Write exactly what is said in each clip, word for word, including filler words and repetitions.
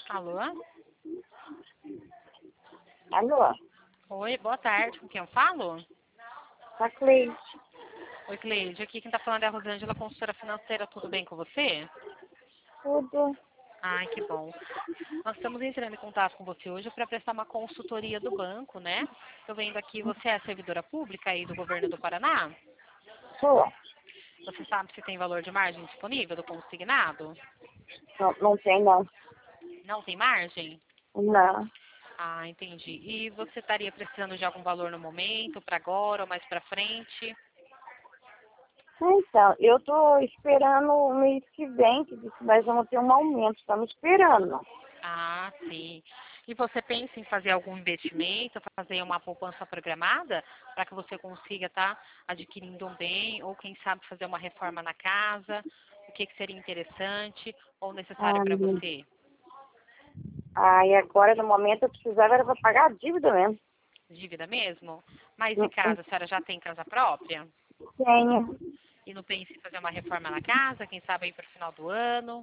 Alô? Alô? Oi, boa tarde. Com quem eu falo? Tá, Cleide. Oi, Cleide. Aqui quem tá falando é a Rosângela, consultora financeira. Tudo bem com você? Tudo. Ai, que bom. Nós estamos entrando em contato com você hoje para prestar uma consultoria do banco, né? Estou vendo aqui, você é servidora pública aí do governo do Paraná? Sou. Você sabe se tem valor de margem disponível do consignado? Não, não tem, não. Não tem margem? Não. Ah, entendi. E você estaria precisando de algum valor no momento, para agora ou mais para frente? Então, eu tô esperando o mês que vem, que diz que nós vamos ter um aumento. Estamos esperando. Ah, sim. E você pensa em fazer algum investimento, fazer uma poupança programada para que você consiga estar adquirindo um bem ou quem sabe fazer uma reforma na casa? O que, que seria interessante ou necessário Ah, para meu- você? ah, e agora, no momento, eu precisava era para pagar a dívida mesmo. Dívida mesmo? Mas e Hum, hum, casa? A senhora já tem casa própria? Tenho. E não pensa em fazer uma reforma na casa? Quem sabe aí para o final do ano?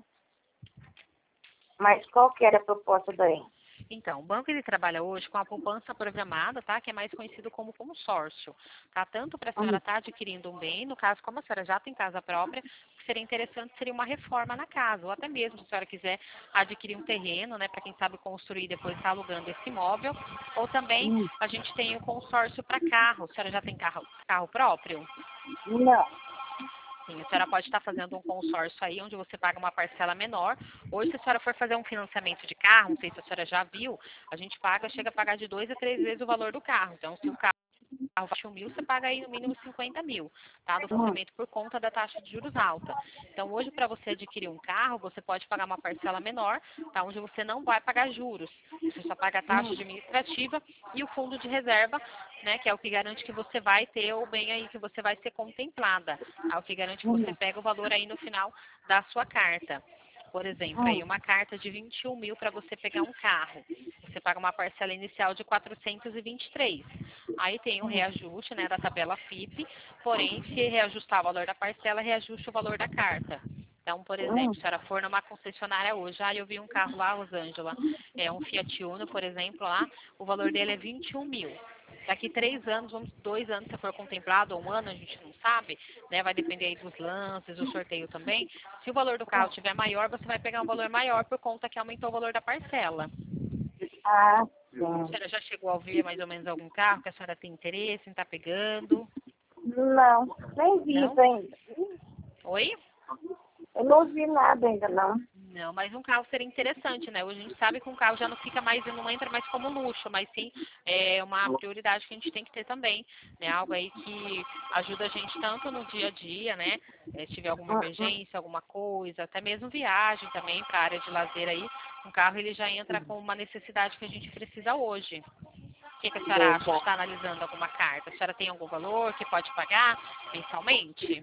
Mas qual que era a proposta daí? Então, o banco ele trabalha hoje com a poupança programada, tá? Que é mais conhecido como consórcio, tá? Tanto para a senhora Hum, estar adquirindo um bem, no caso, como a senhora já tem casa própria, o que seria interessante seria uma reforma na casa, ou até mesmo se a senhora quiser adquirir um terreno, né? Para quem sabe construir e depois estar alugando esse imóvel, ou também hum, a gente tem o consórcio para carro. A senhora já tem carro, carro próprio? Não. Sim, a senhora pode estar fazendo um consórcio aí, onde você paga uma parcela menor. Hoje, se a senhora for fazer um financiamento de carro, não sei se a senhora já viu, a gente paga, chega a pagar de dois a três vezes o valor do carro. Então, se o carro vale um mil, você paga aí no mínimo cinquenta mil, tá? Do Hum, financiamento por conta da taxa de juros alta. Então, hoje, para você adquirir um carro, você pode pagar uma parcela menor, tá? Onde você não vai pagar juros. Você só paga a taxa hum, administrativa e o fundo de reserva, né? Que é o que garante que você vai ter o bem aí, que você vai ser contemplada. É o que garante que você hum, pega o valor aí no final da sua carta. Por exemplo, aí hum, uma carta de vinte e um mil para você pegar um carro. Você paga uma parcela inicial de quatrocentos e vinte e três. Aí tem o hum, reajuste, né, da tabela F I P, porém, se reajustar o valor da parcela, reajuste o valor da carta. Então, por exemplo, hum, se a senhora for numa concessionária hoje, ah, eu vi um carro lá, Rosângela, é um Fiat Uno, por exemplo, lá, o valor dele é vinte e um mil. Daqui três anos, vamos, dois anos, se for contemplado, ou um ano, a gente não sabe, né? Vai depender aí dos lances, do sorteio também. Se o valor do carro estiver maior, você vai pegar um valor maior por conta que aumentou o valor da parcela. Ah, A sim. senhora já chegou a ver mais ou menos algum carro que a senhora tem interesse em estar pegando? Não, nem vi isso Não? ainda. Oi? Eu não vi nada ainda, não. Não, mas um carro seria interessante, né? Hoje a gente sabe que um carro já não fica mais, não entra mais como luxo, mas sim é uma prioridade que a gente tem que ter também, né? Algo aí que ajuda a gente tanto no dia a dia, né? É, se tiver alguma Hum, hum, emergência, alguma coisa, até mesmo viagem também para a área de lazer aí, um carro ele já entra com uma necessidade que a gente precisa hoje. O que, que a senhora acha de verdade. estar analisando alguma carta? A senhora tem algum valor que pode pagar mensalmente?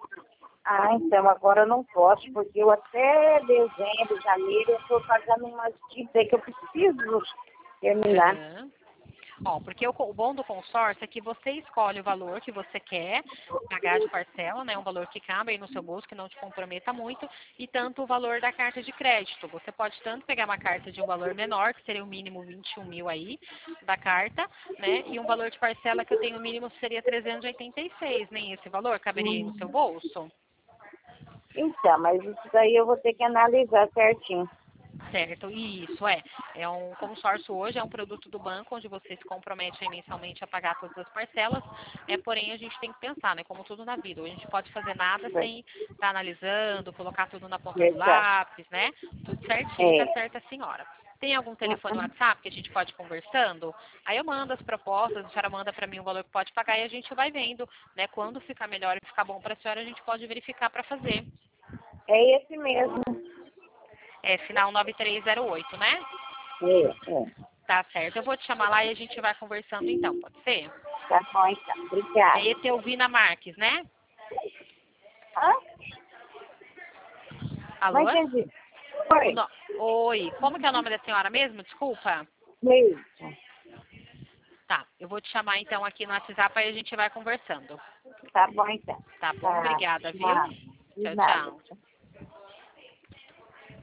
Ah, então agora eu não posso, porque eu até dezembro, janeiro, eu estou pagando umas dívidas aí que eu preciso terminar. Aham. Ó, porque o, co- o bom do consórcio é que você escolhe o valor que você quer pagar de parcela, né? Um valor que cabe aí no seu bolso, que não te comprometa muito, e tanto o valor da carta de crédito. Você pode tanto pegar uma carta de um valor menor, que seria o mínimo vinte e um mil aí, da carta, né? E um valor de parcela que eu tenho o mínimo seria trezentos e oitenta e seis, nem esse valor caberia aí no seu Hum. bolso? Então, mas isso daí eu vou ter que analisar certinho. Certo, isso é. É um consórcio hoje, é um produto do banco onde você se compromete aí mensalmente a pagar todas as parcelas, é, porém a gente tem que pensar, né? Como tudo na vida, a gente pode fazer nada Ver- sem estar analisando, colocar tudo na ponta do Verdade. lápis, né? Tudo certinho, tá É. certa a senhora. Tem algum Hum, telefone hum. WhatsApp que a gente pode ir conversando? Aí eu mando as propostas, a senhora manda para mim o valor que pode pagar e a gente vai vendo, né? Quando ficar melhor e ficar bom para a senhora, a gente pode verificar para fazer. É esse mesmo. É final nove três zero oito, né? É, é. Tá certo. Eu vou te chamar lá e a gente vai conversando então, pode ser? Tá bom, então. É Obrigada. Etelvina Marques, né? Hã? Não Alô? entendi. O Oi. no... Oi, como que é o nome da senhora mesmo? Desculpa. Isso. Tá, eu vou te chamar então aqui no WhatsApp e a gente vai conversando. Tá bom, então. Tá bom? Tá. Obrigada, viu? Nada. De Tchau, nada. tchau.